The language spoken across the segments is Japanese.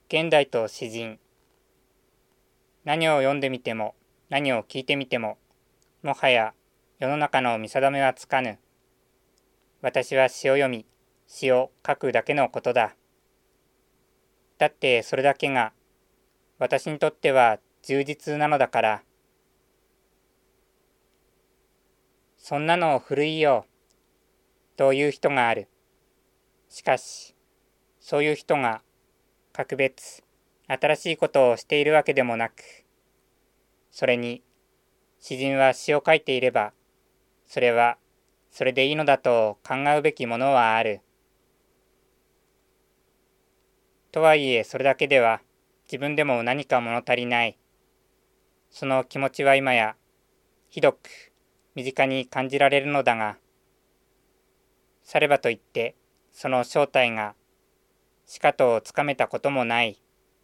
現代と詩人。何を読んでみても、何を聞いてみても、もはや世の中の見定めはつかぬ。私は詩を読み、詩を書くだけのことだ。だってそれだけが私にとっては充実なのだから。そんなの古いよ、という人がある。しかし、そういう人が格別新しいことをしているわけでもなく、それに詩人は詩を書いていれば、それはそれでいいのだと考うべきものはある。とはいえそれだけでは自分でも何か物足りない。その気持ちは今やひどく身近に感じられるのだが、さればといってその正体がしかとつかめたこともない。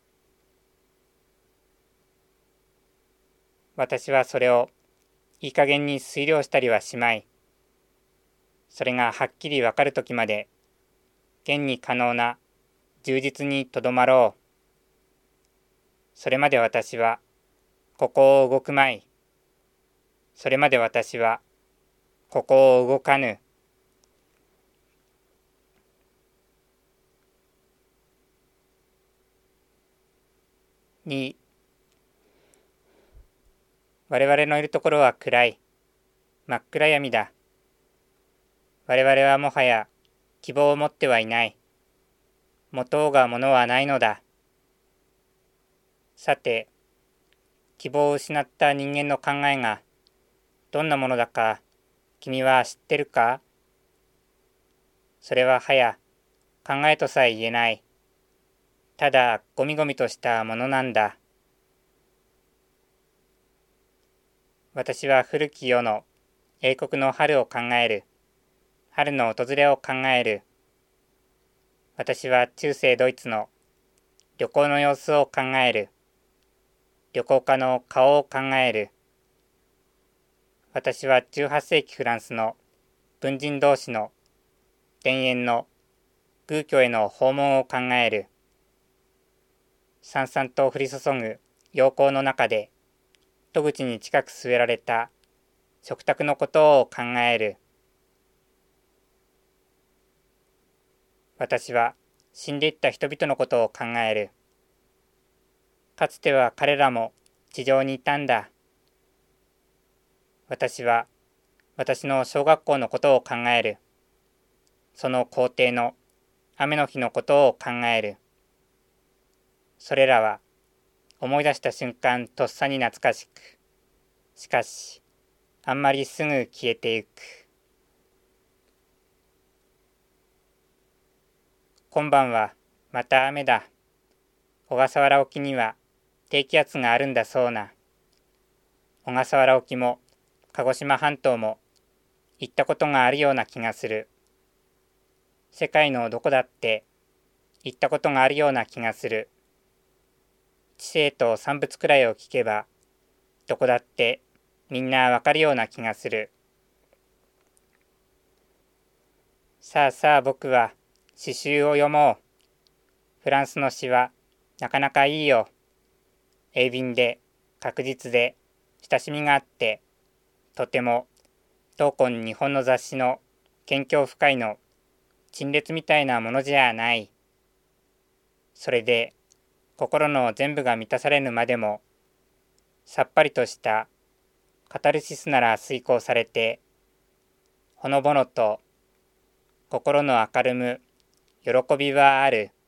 私はそれをいい加減に推量したりはしまい。それがはっきりわかるときまで現に可能な充実にとどまろう。それまで私はここを動くまい。それまで私はここを動かぬ。2、我々のいるところは暗い。真っ暗闇だ。我々はもはや希望を持ってはいない。持とうがものはないのだ。さて、希望を失った人間の考えがどんなものだか君は知ってるか？それははや考えとさえ言えない。ただゴミゴミとしたものなんだ。私は古き世の英国の春を考える。春の訪れを考える。私は中世ドイツの旅行の様子を考える。旅行家の顔を考える。私は18世紀フランスの文人同士の田園の寓居への訪問を考える。さんさんと降り注ぐ陽光の中で戸口に近く据えられた食卓のことを考える。私は死んでいった人々のことを考える。かつては彼らも地上にいたんだ。私は私の小学校のことを考える。その校庭の雨の日のことを考える。それらは思い出した瞬間とっさに懐かしく、しかしあんまりすぐ消えてゆく。今晩はまた雨だ。小笠原沖には低気圧があるんだそうな。小笠原沖も鹿児島半島も行ったことがあるような気がする。世界のどこだって行ったことがあるような気がする。知性と産物くらいを聞けばどこだってみんなわかるような気がする。さあさあ僕は詩集を読もう。フランスの詩はなかなかいいよ。鋭敏で確実で親しみがあって、とても当今日本の雑誌の見境深いの陳列みたいなものじゃない。それで心の全部が満たされぬまでもさっぱりとしたカタルシスなら遂行されて、ほのぼのと心の明るむ喜びはある。